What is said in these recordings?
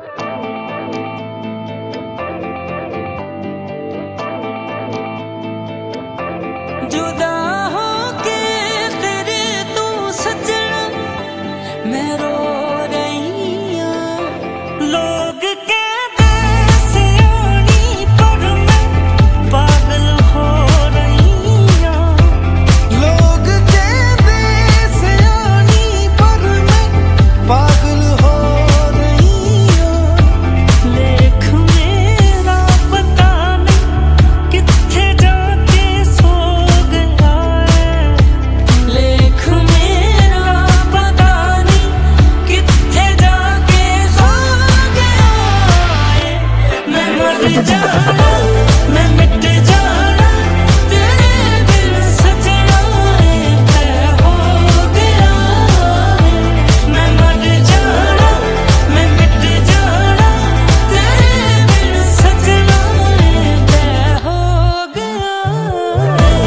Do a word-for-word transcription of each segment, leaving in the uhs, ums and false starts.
जुदा होके तेरे तू सजना मैं रो रही हूँ। लोग कहते सियानी पर मैं पागल हो रही हूँ। लोग कहते सियानी पर मैं पागल हो रही हूँ। लेख मेरा पता नहीं कित्थे जाके सो गया है। लेख मेरा पता नहीं कित्थे जाके सो गया है। मैं मर जाना मैं मिट जाना तेरे बिन सजना तय हो गया है। मैं मर जाना मैं मिट जाना तेरे बिन सजना तय हो गया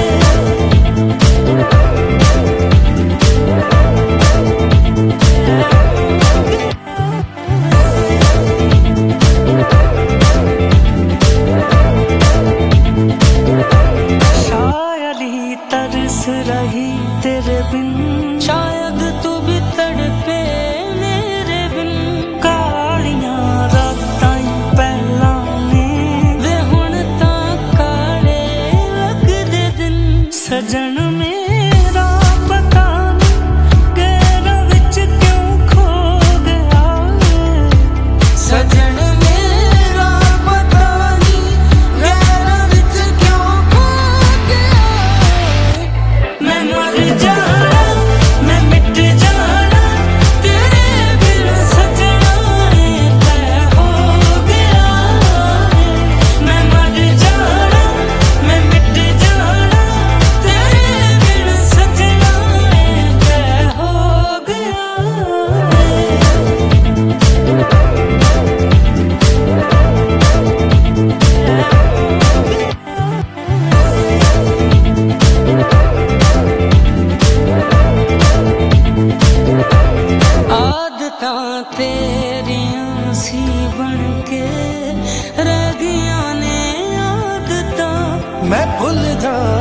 शायद ही तरस रही तेरे बिन। शायद तू भी तड़पे मेरे बिन। कालियां रातां पहला ने वे हुण तां काले लगदे दिन। सजन मेरा पता नहीं गैरां विच क्यों खो गया है। सजन मेरा पता नहीं गैरां विच क्यों खो गया है। मैं मर जाना मैं मिट जाना तेरे बिन सजना तय हो गया है। मैं मर जाना मैं मिट जाना तेरे बिन सजना तय हो गया आदतां तेरियां सी बनके रह गईयां ने आदतां। मैं भुल जा